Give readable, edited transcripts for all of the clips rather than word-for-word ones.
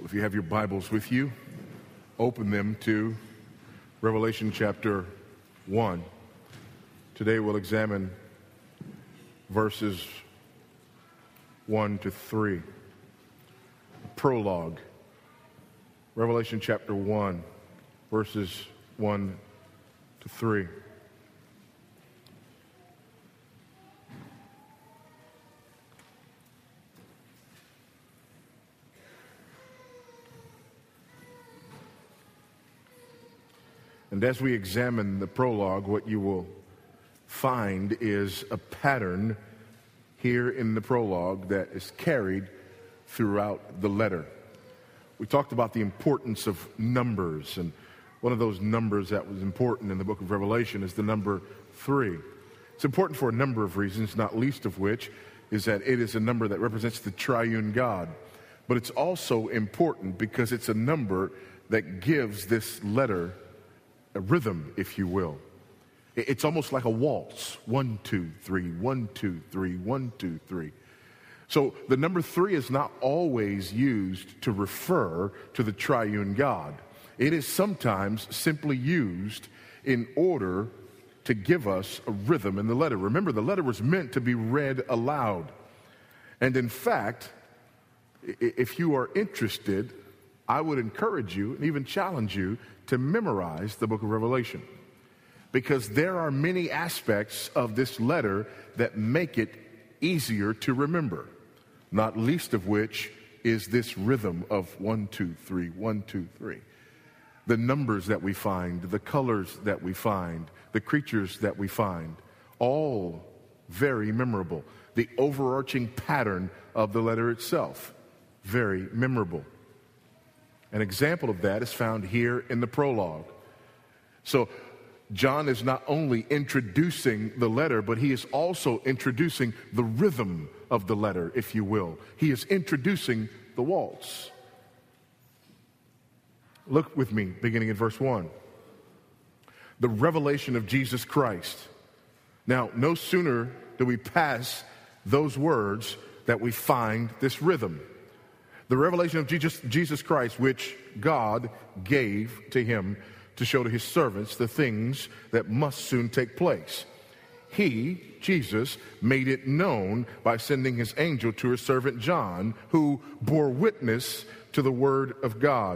If you have your Bibles with you, open them to Revelation chapter 1. Today we'll examine verses 1 to 3. Prologue. Revelation chapter 1, verses 1 to 3. And as we examine the prologue, what you will find is a pattern here in the prologue that is carried throughout the letter. We talked about the importance of numbers, and one of those numbers that was important in the book of Revelation is the number 3. It's important for a number of reasons, not least of which is that it is a number that represents the triune God. But it's also important because it's a number that gives this letter a rhythm, if you will. It's almost like a waltz. 1, 2, 3, 1, 2, 3, 1, 2, 3. So the number 3 is not always used to refer to the triune God. It is sometimes simply used in order to give us a rhythm in the letter. Remember, the letter was meant to be read aloud. And in fact, if you are interested, I would encourage you and even challenge you to memorize the book of Revelation, because there are many aspects of this letter that make it easier to remember, not least of which is this rhythm of 1, 2, 3, 1, 2, 3. The numbers that we find, the colors that we find, the creatures that we find, all very memorable. The overarching pattern of the letter itself, very memorable. An example of that is found here in the prologue. So John is not only introducing the letter, but he is also introducing the rhythm of the letter, if you will. He is introducing the waltz. Look with me, beginning in verse 1. The revelation of Jesus Christ. Now, no sooner do we pass those words that we find this rhythm. The revelation of Jesus Christ, which God gave to him to show to his servants the things that must soon take place. He, Jesus, made it known by sending his angel to his servant John, who bore witness to the word of God.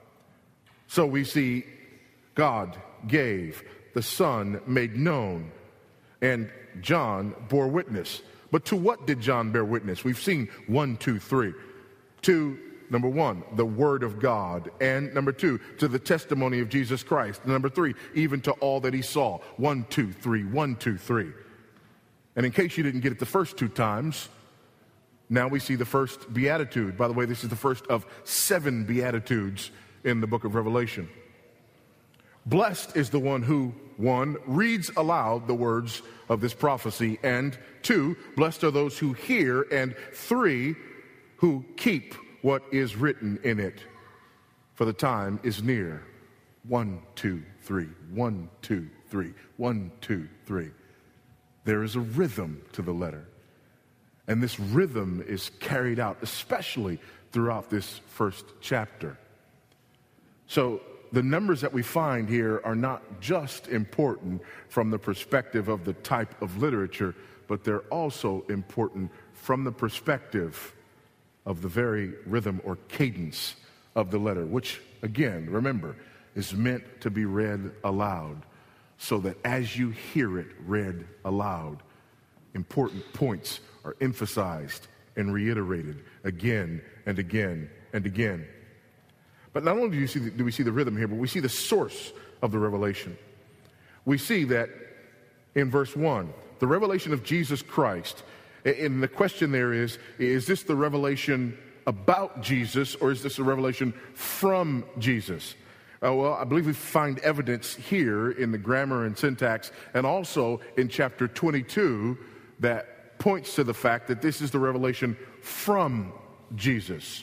So we see God gave, the Son made known, and John bore witness. But to what did John bear witness? We've seen 1, 2, 3. To, number 1, the Word of God. And number 2, to the testimony of Jesus Christ. And number 3, even to all that he saw. 1, 2, 3, 1, 2, 3. And in case you didn't get it the first 2 times, now we see the first beatitude. By the way, this is the first of 7 beatitudes in the book of Revelation. Blessed is the one who, 1, reads aloud the words of this prophecy. And 2, blessed are those who hear. And 3, who keep what is written in it, for the time is near. 1, 2, 3, 1, 2, 3, 1, 2, 3. There is a rhythm to the letter, and this rhythm is carried out especially throughout this first chapter. So the numbers that we find here are not just important from the perspective of the type of literature, but they're also important from the perspective of the very rhythm or cadence of the letter, which, again, remember, is meant to be read aloud, so that as you hear it read aloud, important points are emphasized and reiterated again and again and again. But not only do we see the rhythm here, but we see the source of the revelation. We see that in verse 1, the revelation of Jesus Christ. And the question there is this the revelation about Jesus, or is this a revelation from Jesus? Well, I believe we find evidence here in the grammar and syntax, and also in chapter 22, that points to the fact that this is the revelation from Jesus,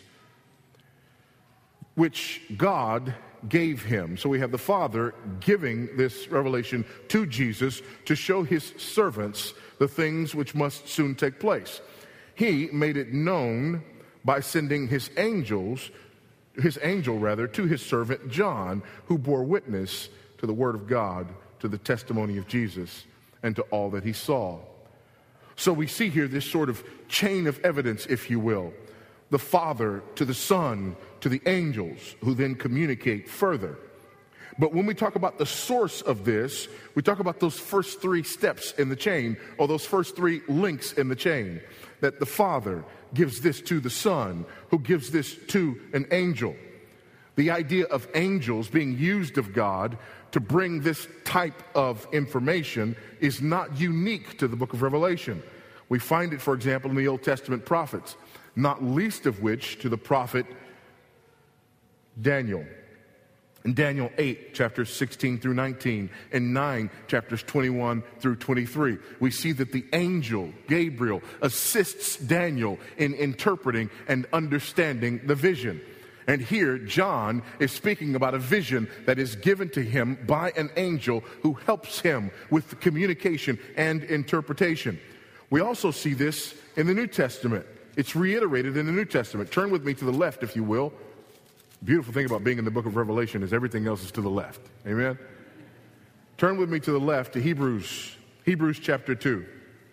which God gave him. So we have the Father giving this revelation to Jesus to show his servants the things which must soon take place. He made it known by sending his angels his angel rather, to his servant John, who bore witness to the word of God, to the testimony of Jesus, and to all that he saw. So we see here this sort of chain of evidence, if you will. The Father to the Son to the angels, who then communicate further. But when we talk about the source of this, we talk about those first three steps in the chain, or those first three links in the chain. That the Father gives this to the Son, who gives this to an angel. The idea of angels being used of God to bring this type of information is not unique to the book of Revelation. We find it, for example, in the Old Testament prophets, not least of which to the prophet Daniel. In Daniel 8, chapters 16 through 19, and 9, chapters 21 through 23, we see that the angel, Gabriel, assists Daniel in interpreting and understanding the vision. And here, John is speaking about a vision that is given to him by an angel who helps him with the communication and interpretation. We also see this in the New Testament. It's reiterated in the New Testament. Turn with me to the left, if you will. Beautiful thing about being in the book of Revelation is everything else is to the left. Amen? Turn with me to the left to Hebrews chapter 2.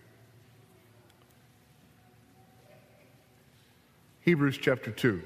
Hebrews chapter 2.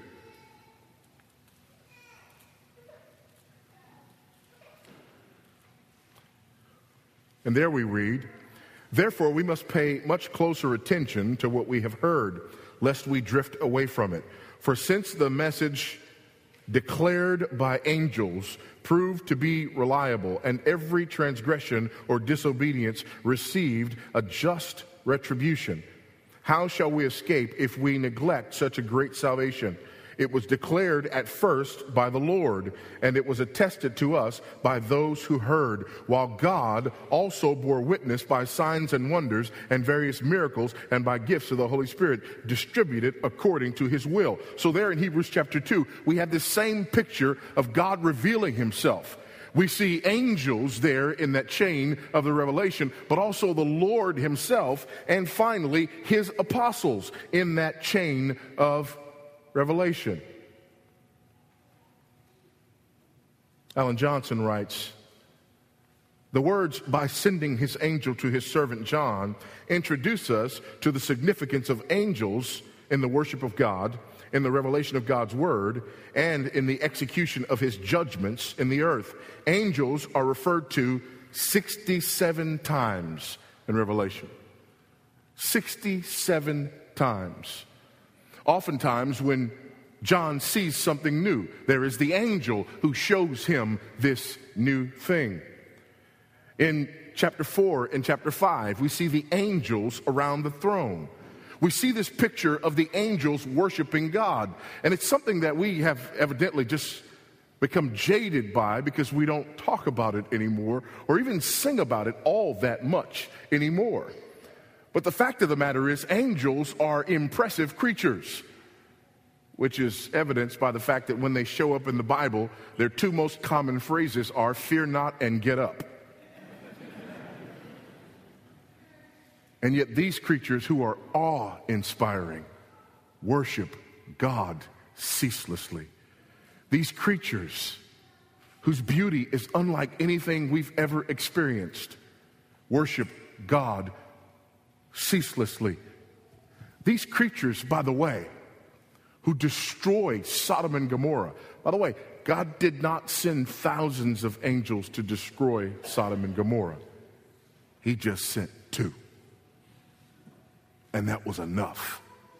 And there we read, "Therefore we must pay much closer attention to what we have heard, lest we drift away from it. For since the message declared by angels proved to be reliable, and every transgression or disobedience received a just retribution, how shall we escape if we neglect such a great salvation? It was declared at first by the Lord, and it was attested to us by those who heard, while God also bore witness by signs and wonders and various miracles and by gifts of the Holy Spirit distributed according to his will." So there in Hebrews chapter 2, we have this same picture of God revealing himself. We see angels there in that chain of the revelation, but also the Lord himself, and finally his apostles in that chain of revelation. Alan Johnson writes, "The words 'by sending his angel to his servant John' introduce us to the significance of angels in the worship of God, in the revelation of God's word, and in the execution of his judgments in the earth. Angels are referred to 67 times in Revelation. 67 times. Oftentimes, when John sees something new, there is the angel who shows him this new thing. In chapter 4 and chapter 5, we see the angels around the throne. We see this picture of the angels worshiping God. And it's something that we have evidently just become jaded by because we don't talk about it anymore or even sing about it all that much anymore. But the fact of the matter is, angels are impressive creatures, which is evidenced by the fact that when they show up in the Bible, their two most common phrases are "fear not" and "get up." And yet these creatures, who are awe-inspiring, worship God ceaselessly. These creatures, whose beauty is unlike anything we've ever experienced, worship God ceaselessly. These creatures, by the way, who destroyed Sodom and Gomorrah. By the way, God did not send thousands of angels to destroy Sodom and Gomorrah. He just sent 2. And that was enough.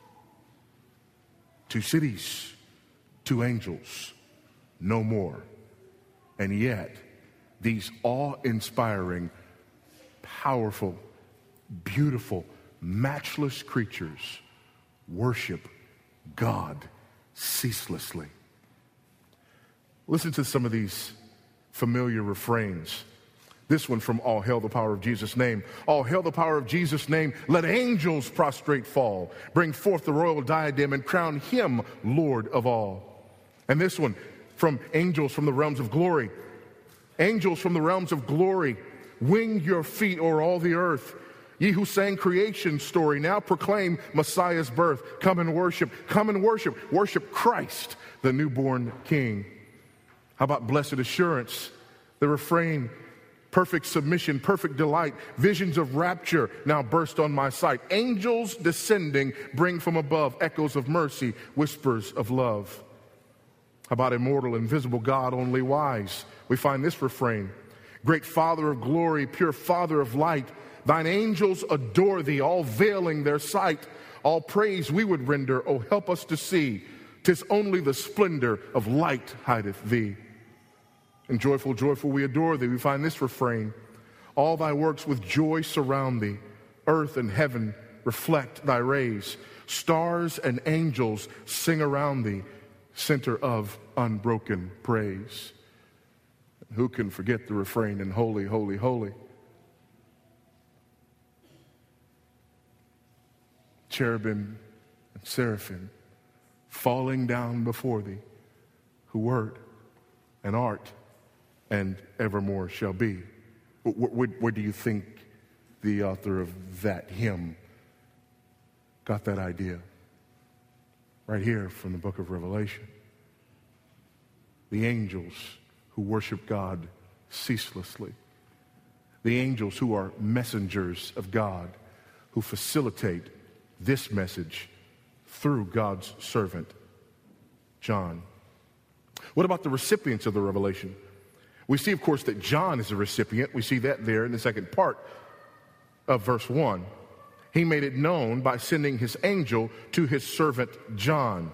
2 cities, 2 angels, no more. And yet, these awe-inspiring, powerful, beautiful, matchless creatures worship God ceaselessly. Listen to some of these familiar refrains. This one from "All Hail the Power of Jesus' Name." "All hail the power of Jesus' name. Let angels prostrate fall. Bring forth the royal diadem and crown him Lord of all." And this one from "Angels from the Realms of Glory." "Angels from the realms of glory, wing your feet o'er all the earth. Ye who sang creation's story, now proclaim Messiah's birth. Come and worship. Come and worship. Worship Christ, the newborn King. How about blessed assurance? The refrain, perfect submission, perfect delight. Visions of rapture now burst on my sight. Angels descending bring from above echoes of mercy, whispers of love. How about immortal, invisible God, only wise? We find this refrain. Great Father of glory, pure Father of light, thine angels adore thee, all veiling their sight. All praise we would render, oh, help us to see. 'Tis only the splendor of light hideth thee. And joyful, joyful we adore thee. We find this refrain. All thy works with joy surround thee. Earth and heaven reflect thy rays. Stars and angels sing around thee, center of unbroken praise. Who can forget the refrain in holy, holy, holy? Cherubim and seraphim falling down before thee, who wert and art and evermore shall be. Where do you think the author of that hymn got that idea? Right here from the book of Revelation. The angels who worship God ceaselessly. The angels who are messengers of God, who facilitate this message through God's servant, John. What about the recipients of the revelation? We see, of course, that John is a recipient. We see that there in the second part of verse 1. He made it known by sending his angel to his servant John.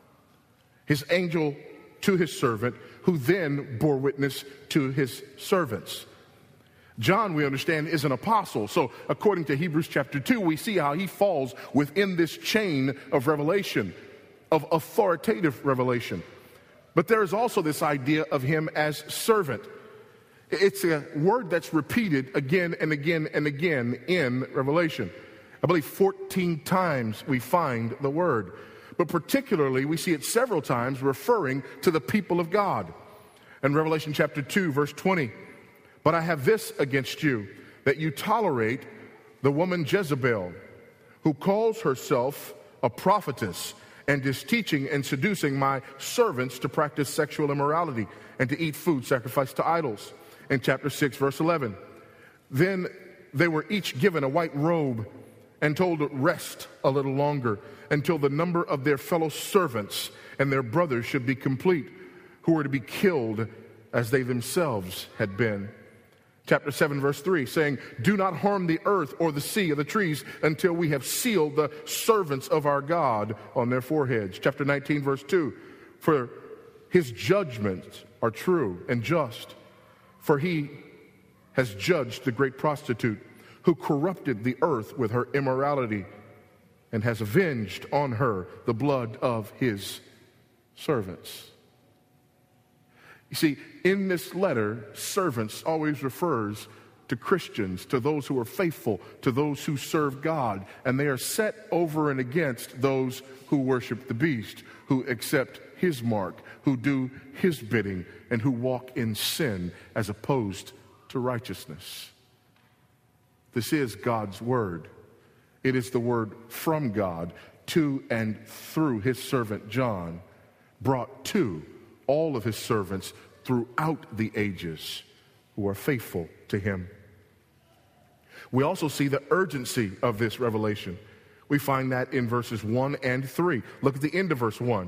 His angel to his servant, who then bore witness to his servants. John, we understand, is an apostle. So according to Hebrews chapter 2, we see how he falls within this chain of revelation, of authoritative revelation. But there is also this idea of him as servant. It's a word that's repeated again and again and again in Revelation. I believe 14 times we find the word. But particularly, we see it several times referring to the people of God. In Revelation chapter 2, verse 20, but I have this against you, that you tolerate the woman Jezebel, who calls herself a prophetess, and is teaching and seducing my servants to practice sexual immorality and to eat food sacrificed to idols. In chapter 6, verse 11, then they were each given a white robe and told to rest a little longer until the number of their fellow servants and their brothers should be complete, who were to be killed as they themselves had been. Chapter 7, verse 3, saying, do not harm the earth or the sea or the trees until we have sealed the servants of our God on their foreheads. Chapter 19, verse 2, for his judgments are true and just, for he has judged the great prostitute who corrupted the earth with her immorality and has avenged on her the blood of his servants. You see, in this letter, servants always refers to Christians, to those who are faithful, to those who serve God. And they are set over and against those who worship the beast, who accept his mark, who do his bidding, and who walk in sin as opposed to righteousness. This is God's word. It is the word from God to and through his servant John, brought to all of his servants throughout the ages who are faithful to him. We also see the urgency of this revelation. We find that in verses 1 and 3. Look at the end of verse 1.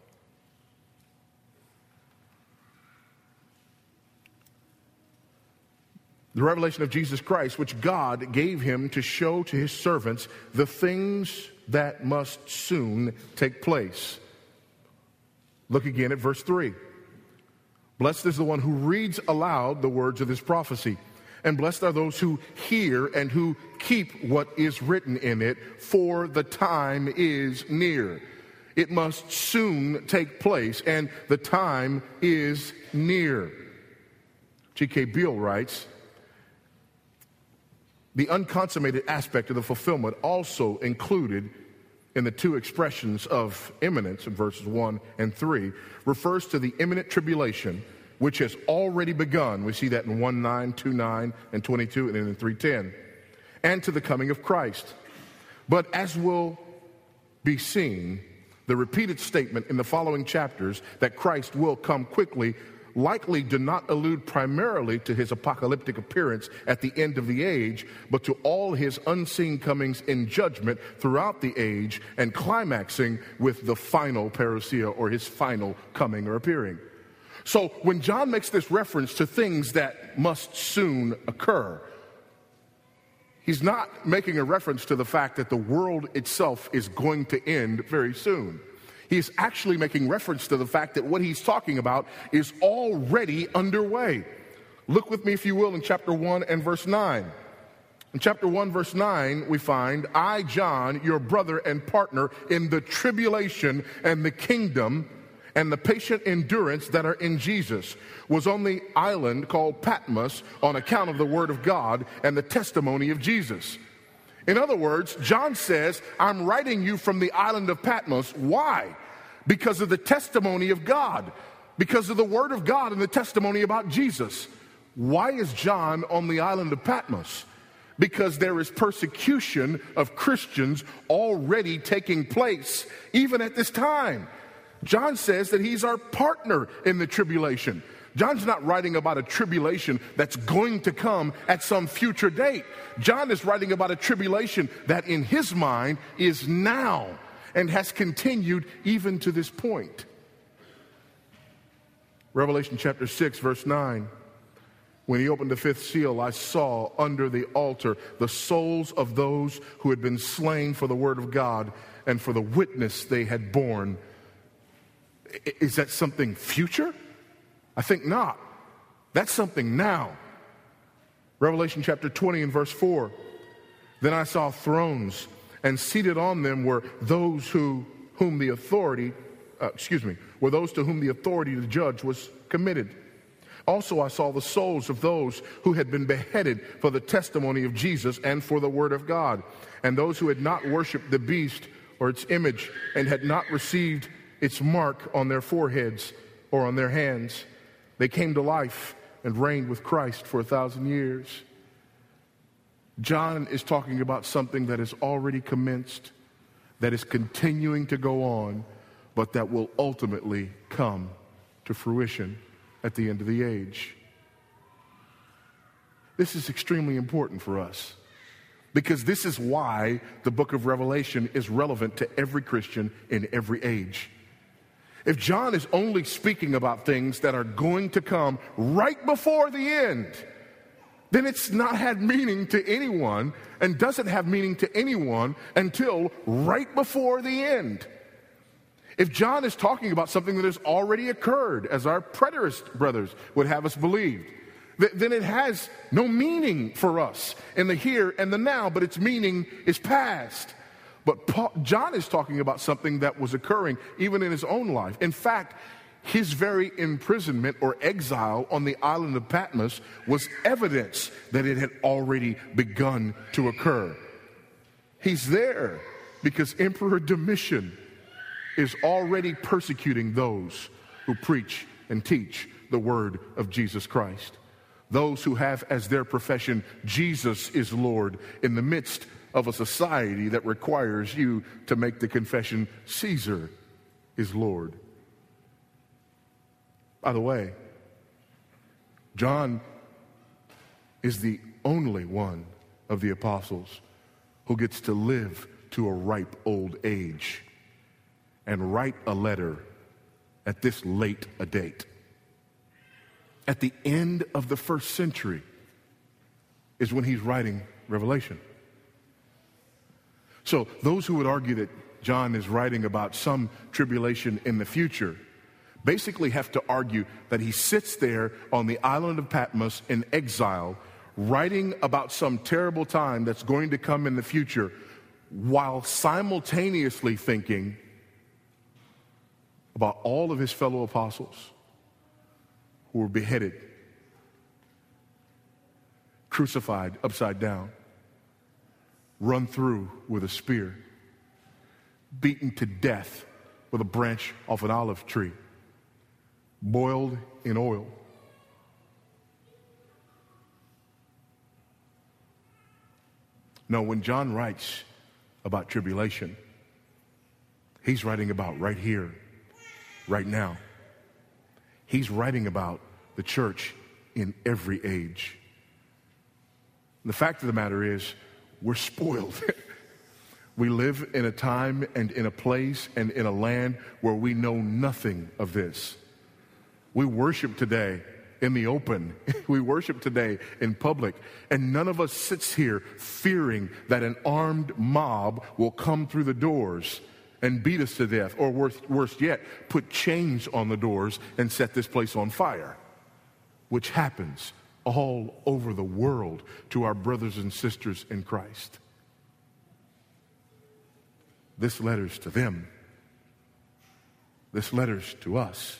The revelation of Jesus Christ, which God gave him to show to his servants the things that must soon take place. Look again at verse 3. Blessed is the one who reads aloud the words of this prophecy, and blessed are those who hear and who keep what is written in it, for the time is near. It must soon take place, and the time is near. G.K. Beale writes, the unconsummated aspect of the fulfillment also included in the two expressions of imminence in verses 1 and 3 refers to the imminent tribulation which has already begun. We see that in 1:9, 2:9, and 22, and then in 3:10. and to the coming of Christ. But as will be seen, the repeated statement in the following chapters that Christ will come quickly likely do not allude primarily to his apocalyptic appearance at the end of the age, but to all his unseen comings in judgment throughout the age and climaxing with the final parousia, or his final coming or appearing. So when John makes this reference to things that must soon occur, he's not making a reference to the fact that the world itself is going to end very soon. He's actually making reference to the fact that what he's talking about is already underway. Look with me, if you will, in chapter 1 and verse 9. In chapter 1, verse 9, we find, I, John, your brother and partner in the tribulation and the kingdom and the patient endurance that are in Jesus, was on the island called Patmos on account of the word of God and the testimony of Jesus. In other words, John says, I'm writing you from the island of Patmos. Why? Because of the testimony of God, because of the word of God and the testimony about Jesus. Why is John on the island of Patmos? Because there is persecution of Christians already taking place, even at this time. John says that he's our partner in the tribulation. John's not writing about a tribulation that's going to come at some future date. John is writing about a tribulation that in his mind is now and has continued even to this point. Revelation chapter 6, verse 9. When he opened the fifth seal, I saw under the altar the souls of those who had been slain for the word of God and for the witness they had borne. Is that something future? I think not. That's something now. Revelation chapter 20 and verse 4. Then I saw thrones, and seated on them were those to whom the authority to judge was committed. Also I saw the souls of those who had been beheaded for the testimony of Jesus and for the word of God, and those who had not worshipped the beast or its image, and had not received its mark on their foreheads or on their hands. They came to life and reigned with Christ for 1,000 years. John is talking about something that has already commenced, that is continuing to go on, but that will ultimately come to fruition at the end of the age. This is extremely important for us, because this is why the book of Revelation is relevant to every Christian in every age. If John is only speaking about things that are going to come right before the end, then it's not had meaning to anyone and doesn't have meaning to anyone until right before the end. If John is talking about something that has already occurred, as our preterist brothers would have us believe, then it has no meaning for us in the here and the now, but its meaning is past. But John is talking about something that was occurring even in his own life. In fact, his very imprisonment or exile on the island of Patmos was evidence that it had already begun to occur. He's there because Emperor Domitian is already persecuting those who preach and teach the word of Jesus Christ. Those who have as their profession, Jesus is Lord, in the midst of a society that requires you to make the confession, Caesar is Lord. By the way, John is the only one of the apostles who gets to live to a ripe old age and write a letter at this late a date. At the end of the first century is when he's writing Revelation. So those who would argue that John is writing about some tribulation in the future basically have to argue that he sits there on the island of Patmos in exile, writing about some terrible time that's going to come in the future, while simultaneously thinking about all of his fellow apostles who were beheaded, crucified upside down, run through with a spear, beaten to death with a branch off an olive tree, boiled in oil. No, when John writes about tribulation, he's writing about right here, right now. He's writing about the church in every age. The fact of the matter is, we're spoiled. We live in a time and in a place and in a land where we know nothing of this. We worship today in the open. We worship today in public. And none of us sits here fearing that an armed mob will come through the doors and beat us to death, or worse yet, put chains on the doors and set this place on fire, which happens all over the world to our brothers and sisters in Christ. This letter's to them. This letter's to us,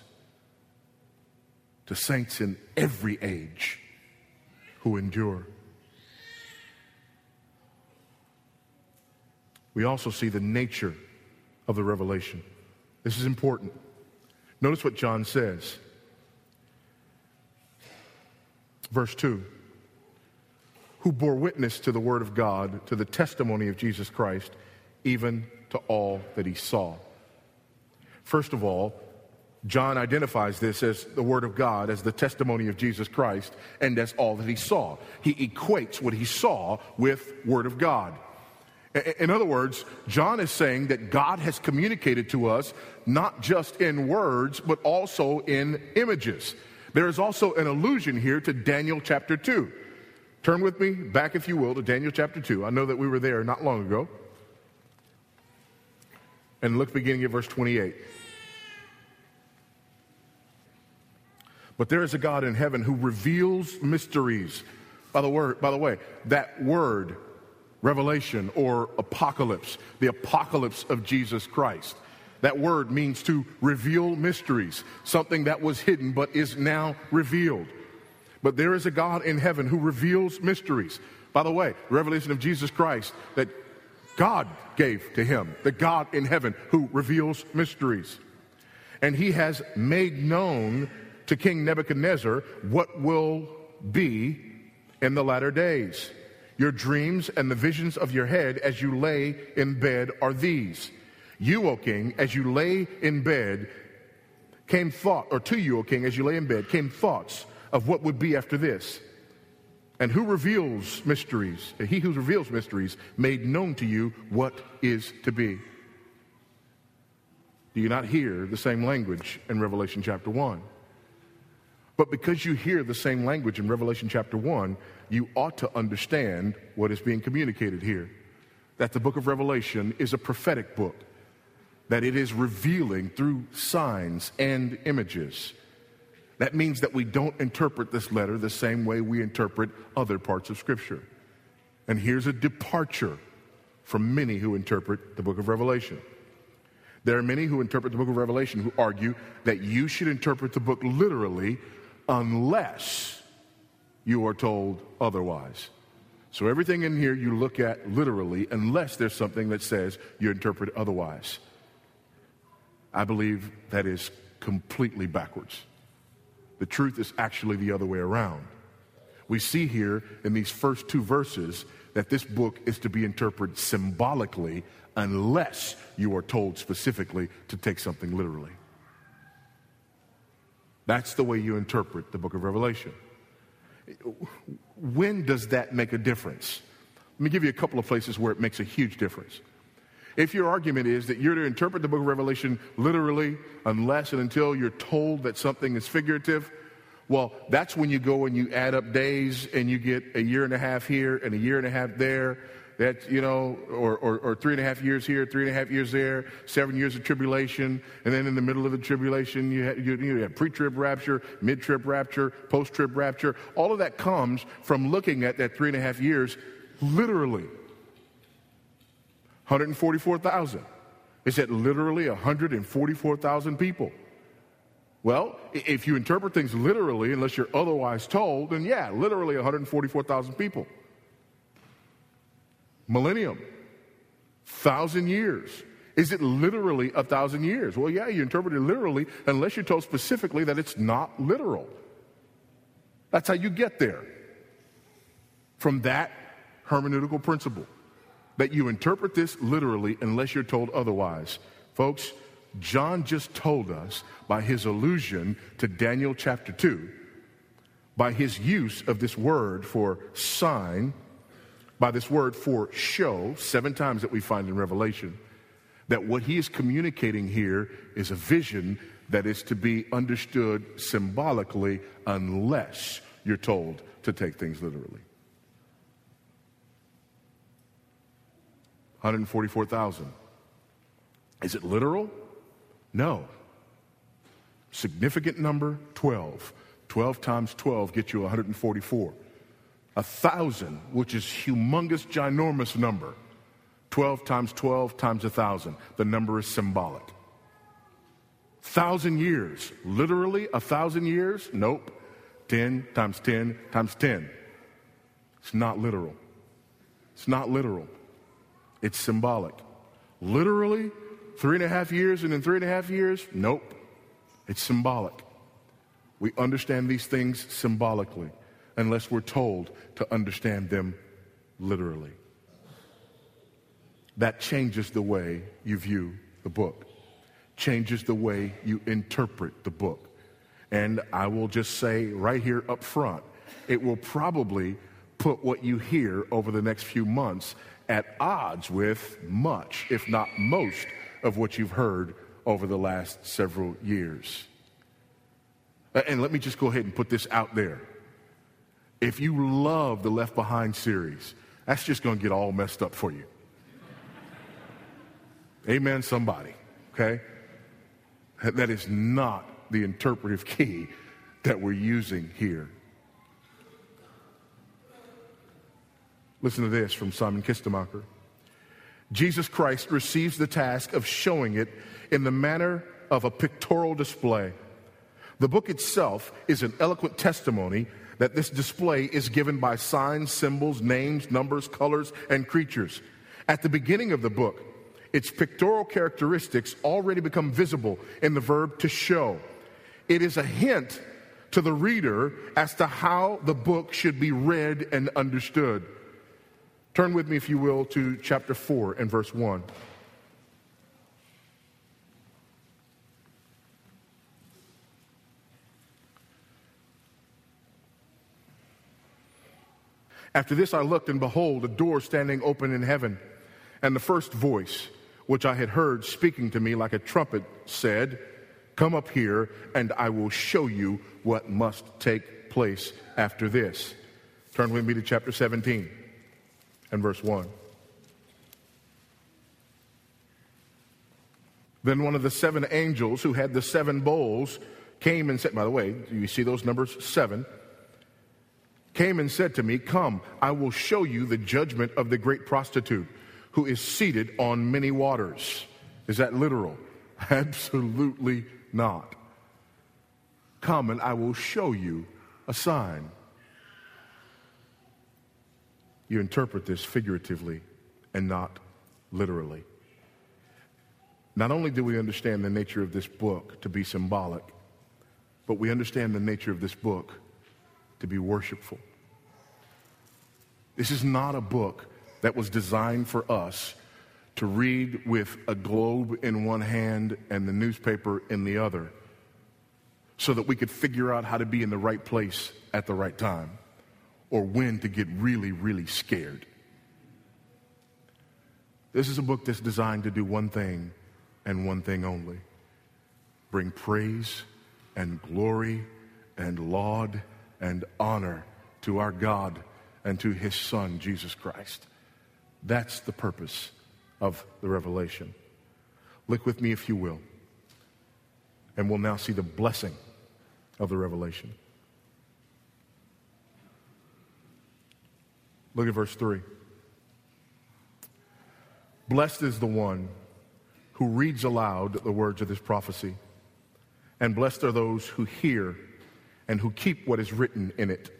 to saints in every age who endure. We also see the nature of the revelation. This is important. Notice what John says. Verse 2, who bore witness to the word of God, to the testimony of Jesus Christ, even to all that he saw. First of all, John identifies this as the word of God, as the testimony of Jesus Christ, and as all that he saw. He equates what he saw with word of God. In other words, John is saying that God has communicated to us not just in words, but also in images. There is also an allusion here to Daniel chapter 2. Turn with me back, if you will, to Daniel chapter 2. I know that we were there not long ago. And look beginning at verse 28. But there is a God in heaven who reveals mysteries. By the way, that word, revelation or apocalypse, the apocalypse of Jesus Christ. That word means to reveal mysteries, something that was hidden but is now revealed. But there is a God in heaven who reveals mysteries. By the way, the revelation of Jesus Christ that God gave to him, the God in heaven who reveals mysteries. And he has made known to King Nebuchadnezzar what will be in the latter days. Your dreams and the visions of your head as you lay in bed are these. You, O king, as you lay in bed, to you, O king, as you lay in bed, came thoughts of what would be after this. And who reveals mysteries? He who reveals mysteries made known to you what is to be. Do you not hear the same language in Revelation chapter 1? But because you hear the same language in Revelation chapter 1, you ought to understand what is being communicated here. That the book of Revelation is a prophetic book. That it is revealing through signs and images. That means that we don't interpret this letter the same way we interpret other parts of Scripture. And here's a departure from many who interpret the book of Revelation. There are many who interpret the book of Revelation who argue that you should interpret the book literally unless you are told otherwise. So everything in here you look at literally unless there's something that says you interpret otherwise. I believe that is completely backwards. The truth is actually the other way around. We see here in these first two verses that this book is to be interpreted symbolically unless you are told specifically to take something literally. That's the way you interpret the book of Revelation. When does that make a difference? Let me give you a couple of places where it makes a huge difference. If your argument is that you're to interpret the book of Revelation literally unless and until you're told that something is figurative, well, that's when you go and you add up days and you get a year and a half here and a year and a half there. That's, or 3.5 years here, 3.5 years there, 7 years of tribulation, and then in the middle of the tribulation, you have pre-trib rapture, mid-trib rapture, post-trib rapture. All of that comes from looking at that 3.5 years literally. 144,000. Is that literally 144,000 people? Well, if you interpret things literally, unless you're otherwise told, then yeah, literally 144,000 people. Millennium, 1,000 years. Is it literally 1,000 years? Well, yeah, you interpret it literally unless you're told specifically that it's not literal. That's how you get there. From that hermeneutical principle. that you interpret this literally unless you're told otherwise. Folks, John just told us by his allusion to Daniel chapter 2, by his use of this word for sign, by this word for show, 7 times that we find in Revelation, that what he is communicating here is a vision that is to be understood symbolically unless you're told to take things literally. 144,000. Is it literal? No. Significant number, 12. 12 times 12 gets you 144. 1,000, which is humongous, ginormous number. 12 times 12 times 1,000. The number is symbolic. 1,000 years. Literally 1,000 years? Nope. 10 times 10 times 10. It's not literal. It's not literal. It's symbolic. Literally 3.5 years and in 3.5 years? Nope. It's symbolic. We understand these things symbolically unless we're told to understand them literally. That changes the way you view the book, changes the way you interpret the book. And I will just say right here up front, it will probably put what you hear over the next few months at odds with much, if not most, of what you've heard over the last several years. And let me just go ahead and put this out there. If you love the Left Behind series, that's just going to get all messed up for you. Amen, somebody, okay? That is not the interpretive key that we're using here. Listen to this from Simon Kistemacher. Jesus Christ receives the task of showing it in the manner of a pictorial display. The book itself is an eloquent testimony that this display is given by signs, symbols, names, numbers, colors, and creatures. At the beginning of the book, its pictorial characteristics already become visible in the verb to show. It is a hint to the reader as to how the book should be read and understood. Turn with me, if you will, to chapter 4 and verse 1. After this I looked, and behold, a door standing open in heaven. And the first voice, which I had heard speaking to me like a trumpet, said, "Come up here, and I will show you what must take place after this." Turn with me to chapter 17 and verse 1. Then one of the 7 angels who had the 7 bowls came and said, by the way, do you see those numbers? 7. Came and said to me, "Come, I will show you the judgment of the great prostitute, who is seated on many waters." Is that literal? Absolutely not. Come and I will show you a sign. You interpret this figuratively and not literally. Not only do we understand the nature of this book to be symbolic, but we understand the nature of this book to be worshipful. This is not a book that was designed for us to read with a globe in one hand and the newspaper in the other so that we could figure out how to be in the right place at the right time or when to get really, really scared. This is a book that's designed to do one thing and one thing only: bring praise and glory and laud and honor to our God and to his Son, Jesus Christ. That's the purpose of the revelation. Look with me, if you will, and we'll now see the blessing of the revelation. Look at verse 3. Blessed is the one who reads aloud the words of this prophecy, and blessed are those who hear and who keep what is written in it.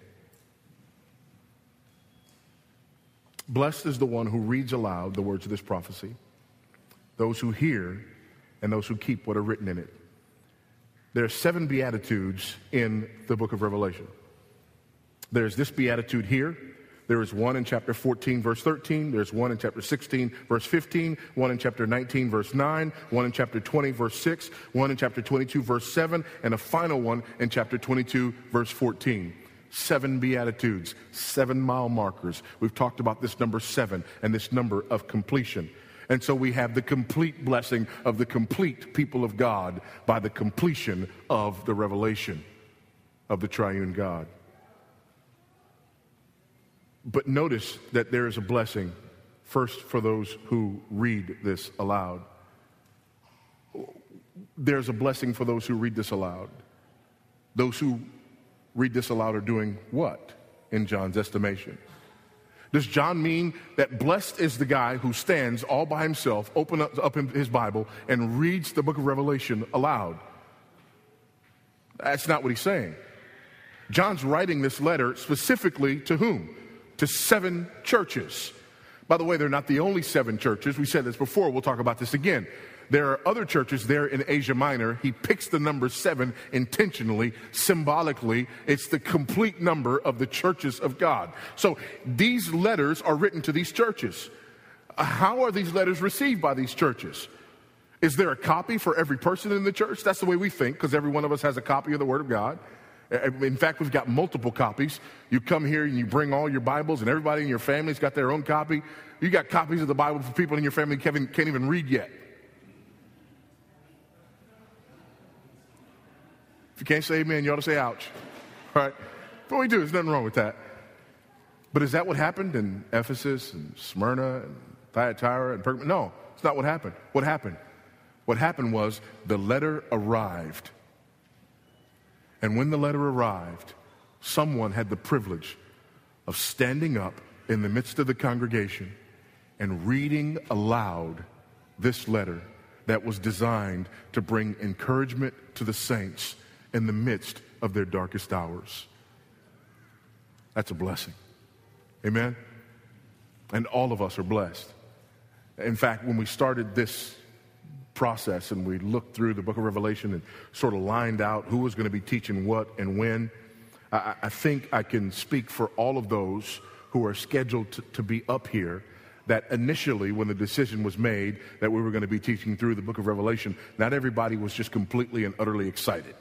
Blessed is the one who reads aloud the words of this prophecy, those who hear and those who keep what are written in it. There are 7 beatitudes in the book of Revelation. There's this beatitude here, There is one in chapter 14, verse 13. There's one in chapter 16, verse 15. One in chapter 19, verse 9. One in chapter 20, verse 6. One in chapter 22, verse 7. And a final one in chapter 22, verse 14. 7 Beatitudes, 7 mile markers. We've talked about this number 7 and this number of completion. And so we have the complete blessing of the complete people of God by the completion of the revelation of the triune God. But notice that there is a blessing first for those who read this aloud. There's a blessing for those who read this aloud. Those who read this aloud are doing what in John's estimation? Does John mean that blessed is the guy who stands all by himself, opens up his Bible, and reads the book of Revelation aloud? That's not what he's saying. John's writing this letter specifically to whom? To 7 churches. By the way, they're not the only 7 churches. We said this before. We'll talk about this again. There are other churches there in Asia Minor. He picks the number 7 intentionally, symbolically. It's the complete number of the churches of God. So these letters are written to these churches. How are these letters received by these churches? Is there a copy for every person in the church? That's the way we think, because every one of us has a copy of the Word of God. In fact, we've got multiple copies. You come here and you bring all your Bibles, and everybody in your family's got their own copy. You got copies of the Bible for people in your family who can't even read yet. If you can't say amen, you ought to say ouch. All right? But we do. There's nothing wrong with that. But is that what happened in Ephesus and Smyrna and Thyatira and Pergamum? No, it's not what happened. What happened? What happened was the letter arrived. And when the letter arrived, someone had the privilege of standing up in the midst of the congregation and reading aloud this letter that was designed to bring encouragement to the saints in the midst of their darkest hours. That's a blessing. Amen? And all of us are blessed. In fact, when we started this process and we looked through the book of Revelation and sort of lined out who was going to be teaching what and when, I think I can speak for all of those who are scheduled to be up here that initially when the decision was made that we were going to be teaching through the book of Revelation, not everybody was just completely and utterly excited.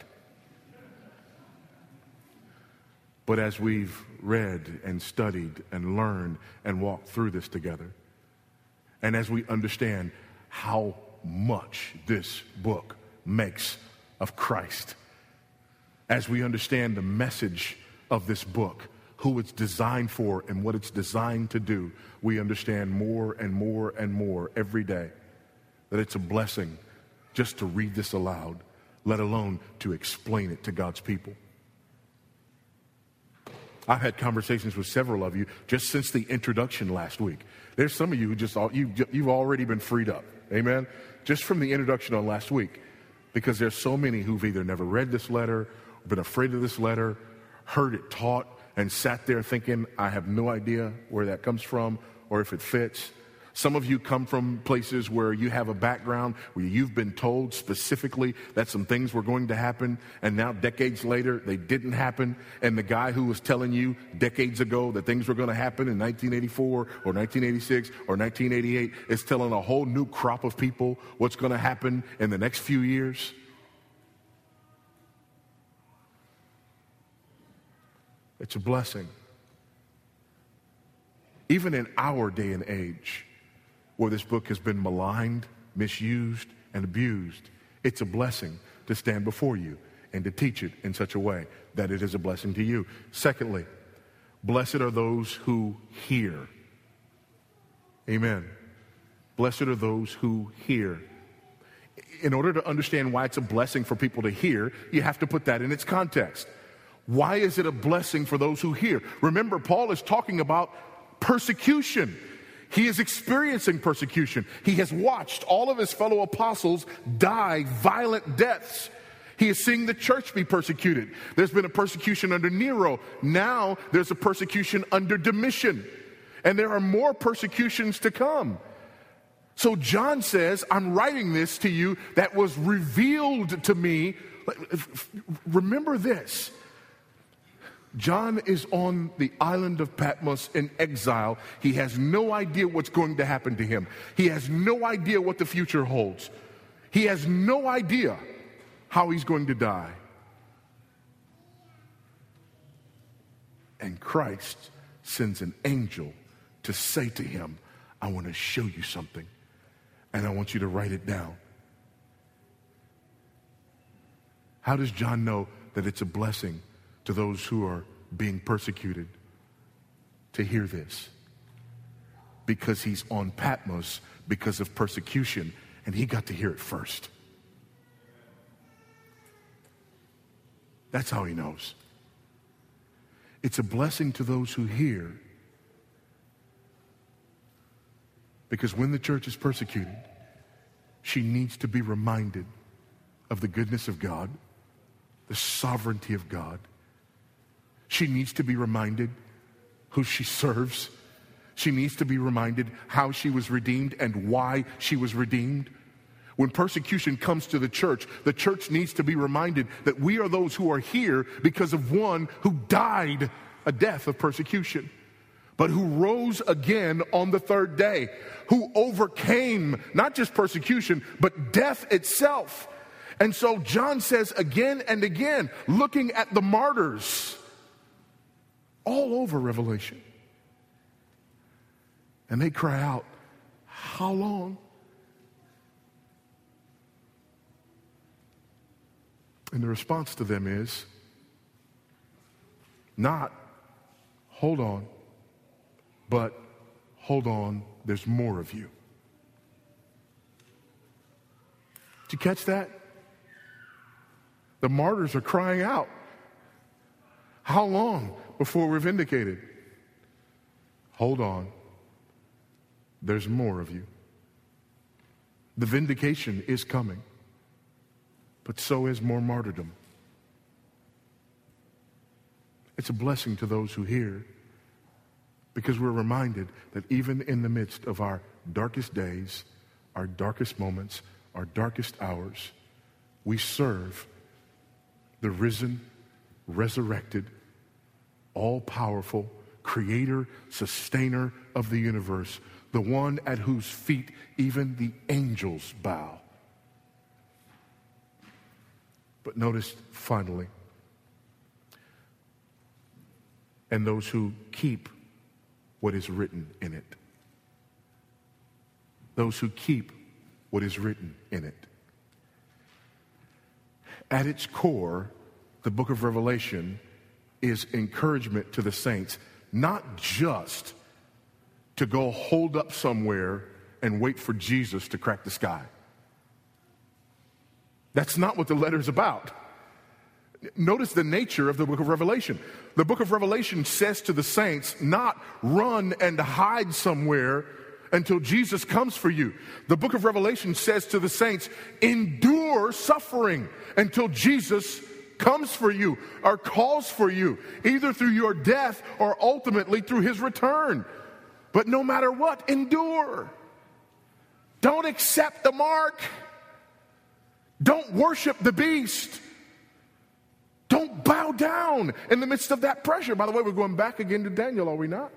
But as we've read and studied and learned and walked through this together, and as we understand how much this book makes of Christ, as we understand the message of this book, who it's designed for and what it's designed to do, we understand more and more and more every day that it's a blessing just to read this aloud, let alone to explain it to God's people. I've had conversations with several of you just since the introduction last week. There's some of you who you've already been freed up. Amen? Just from the introduction on last week. Because there's so many who've either never read this letter, been afraid of this letter, heard it taught, and sat there thinking, I have no idea where that comes from or if it fits. Some of you come from places where you have a background where you've been told specifically that some things were going to happen, and now decades later they didn't happen, and the guy who was telling you decades ago that things were going to happen in 1984 or 1986 or 1988 is telling a whole new crop of people what's going to happen in the next few years. It's a blessing. Even in our day and age, where this book has been maligned, misused, and abused, it's a blessing to stand before you and to teach it in such a way that it is a blessing to you. Secondly, blessed are those who hear. Amen. Blessed are those who hear. In order to understand why it's a blessing for people to hear, you have to put that in its context. Why is it a blessing for those who hear? Remember, Paul is talking about persecution. He is experiencing persecution. He has watched all of his fellow apostles die violent deaths. He is seeing the church be persecuted. There's been a persecution under Nero. Now there's a persecution under Domitian. And there are more persecutions to come. So John says, I'm writing this to you that was revealed to me. Remember this. John is on the island of Patmos in exile. He has no idea what's going to happen to him. He has no idea what the future holds. He has no idea how he's going to die. And Christ sends an angel to say to him, I want to show you something, and I want you to write it down. How does John know that it's a blessing to those who are being persecuted to hear this? Because he's on Patmos because of persecution, and he got to hear it first. That's how he knows. It's a blessing to those who hear, because when the church is persecuted, she needs to be reminded of the goodness of God, the sovereignty of God. She needs to be reminded who she serves. She needs to be reminded how she was redeemed and why she was redeemed. When persecution comes to the church needs to be reminded that we are those who are here because of one who died a death of persecution, but who rose again on the third day, who overcame not just persecution, but death itself. And so John says again and again, looking at the martyrs all over Revelation, and they cry out, how long? And the response to them is not, hold on, but hold on, there's more of you. Did you catch that? The martyrs are crying out. How long before we're vindicated? Hold on, there's more of you. The vindication is coming, but so is more martyrdom. It's a blessing to those who hear, because we're reminded that even in the midst of our darkest days, our darkest moments, our darkest hours, we serve the risen, resurrected, all-powerful creator, sustainer of the universe, the one at whose feet even the angels bow. But notice finally, and those who keep what is written in it. Those who keep what is written in it. At its core, the book of Revelation is encouragement to the saints, not just to go hold up somewhere and wait for Jesus to crack the sky. That's not what the letter's about. Notice the nature of the book of Revelation. The book of Revelation says to the saints, not run and hide somewhere until Jesus comes for you. The book of Revelation says to the saints, endure suffering until Jesus comes for you or calls for you, either through your death or ultimately through his return. But no matter what, endure. Don't accept the mark. Don't worship the beast. Don't bow down in the midst of that pressure. By the way, we're going back again to Daniel, are we not?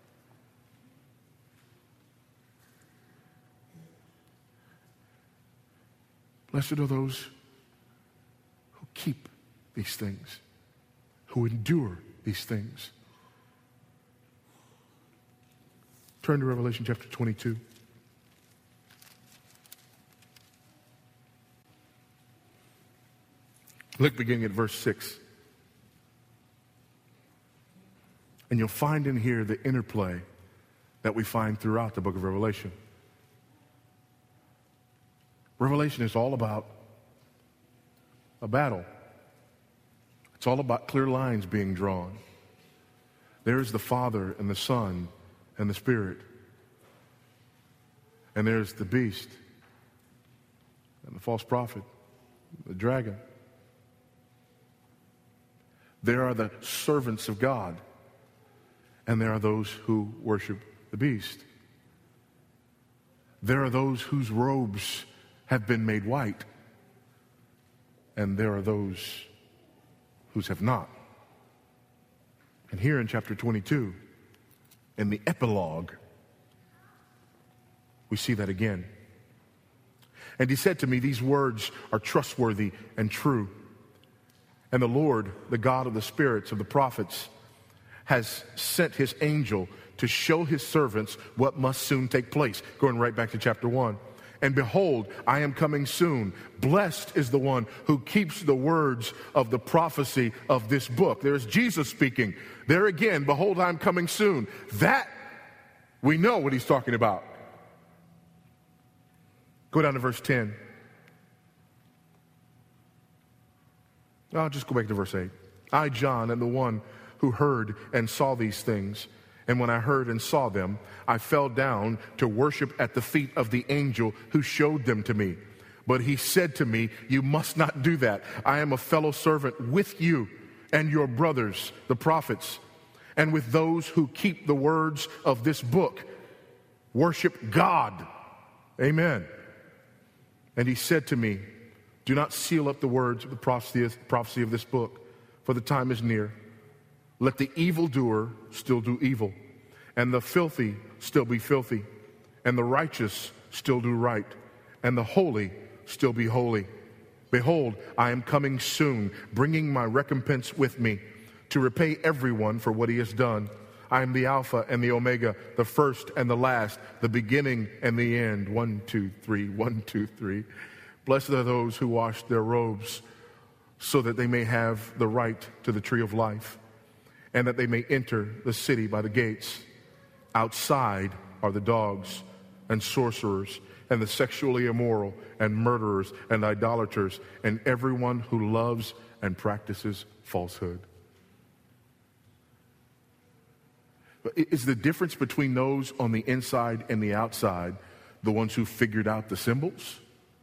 Blessed are those who keep these things, who endure these things. Turn to Revelation chapter 22. Look beginning at verse 6. And you'll find in here the interplay that we find throughout the book of Revelation. Revelation is all about a battle. It's all about clear lines being drawn. There's the Father and the Son and the Spirit. And there's the beast and the false prophet, the dragon. There are the servants of God, and there are those who worship the beast. There are those whose robes have been made white, and there are those whose have not. And here in chapter 22, in the epilogue, we see that again. And he said to me, these words are trustworthy and true. And the Lord, the God of the spirits of the prophets, has sent his angel to show his servants what must soon take place. Going right back to chapter 1. And behold, I am coming soon. Blessed is the one who keeps the words of the prophecy of this book. There's Jesus speaking. There again, behold, I am coming soon. That, we know what he's talking about. Go down to verse 10. I'll just go back to verse 8. I, John, am the one who heard and saw these things. And when I heard and saw them, I fell down to worship at the feet of the angel who showed them to me. But he said to me, you must not do that. I am a fellow servant with you and your brothers, the prophets, and with those who keep the words of this book. Worship God. Amen. And he said to me, do not seal up the words of the prophecy of this book, for the time is near. Let the evildoer still do evil, and the filthy still be filthy, and the righteous still do right, and the holy still be holy. Behold, I am coming soon, bringing my recompense with me, to repay everyone for what he has done. I am the Alpha and the Omega, the first and the last, the beginning and the end. 1, 2, 3, 1, 2, 3. Blessed are those who wash their robes, so that they may have the right to the tree of life, and that they may enter the city by the gates. Outside are the dogs and sorcerers and the sexually immoral and murderers and idolaters and everyone who loves and practices falsehood. But is the difference between those on the inside and the outside the ones who figured out the symbols?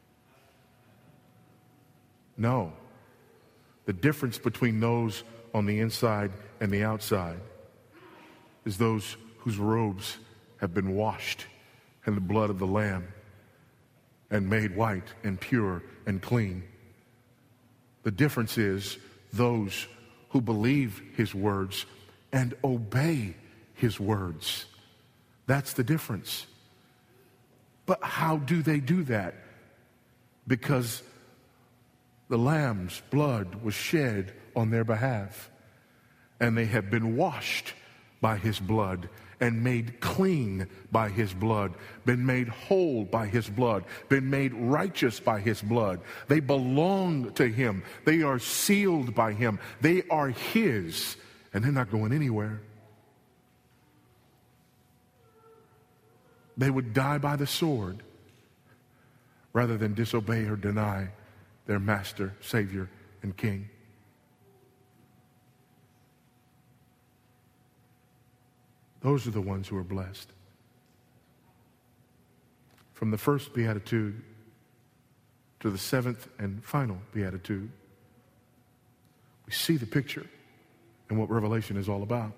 No. The difference between those on the inside and the outside is those whose robes have been washed in the blood of the Lamb and made white and pure and clean. The difference is those who believe his words and obey his words. That's the difference. But how do they do that? Because the Lamb's blood was shed on their behalf, and they have been washed by his blood and made clean by his blood, been made whole by his blood, been made righteous by his blood. They belong to him. They are sealed by him. They are his, and they're not going anywhere. They would die by the sword rather than disobey or deny their master, Savior, and King. Those are the ones who are blessed. From the first beatitude to the seventh and final beatitude, we see the picture and what Revelation is all about.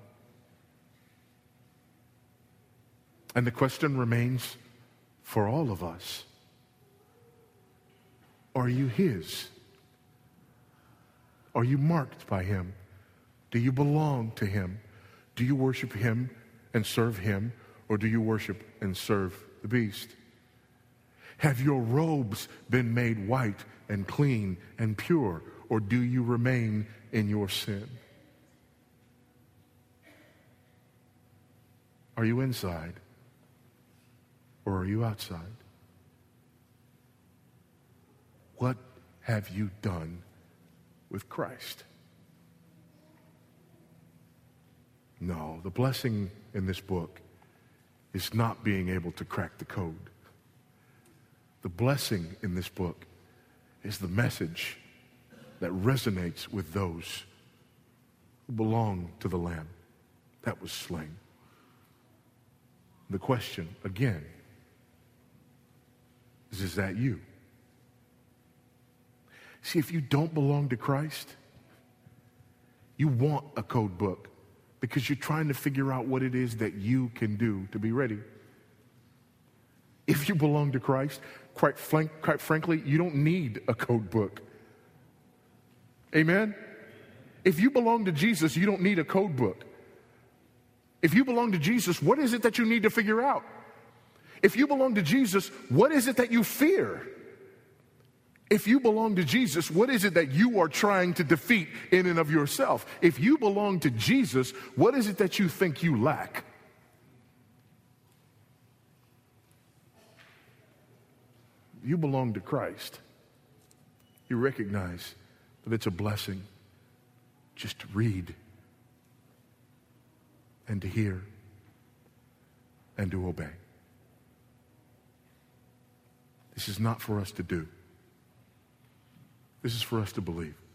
And the question remains for all of us. Are you his? Are you marked by him? Do you belong to him? Do you worship him and serve him, or do you worship and serve the beast? Have your robes been made white and clean and pure, or do you remain in your sin? Are you inside, or are you outside? What have you done with Christ? No, the blessing in this book is not being able to crack the code. The blessing in this book is the message that resonates with those who belong to the Lamb that was slain. The question, again, is that you? See, if you don't belong to Christ, you want a code book because you're trying to figure out what it is that you can do to be ready. If you belong to Christ, quite frankly, you don't need a code book. Amen? If you belong to Jesus, you don't need a code book. If you belong to Jesus, what is it that you need to figure out? If you belong to Jesus, what is it that you fear? If you belong to Jesus, what is it that you are trying to defeat in and of yourself? If you belong to Jesus, what is it that you think you lack? You belong to Christ. You recognize that it's a blessing just to read and to hear and to obey. This is not for us to do. This is for us to believe.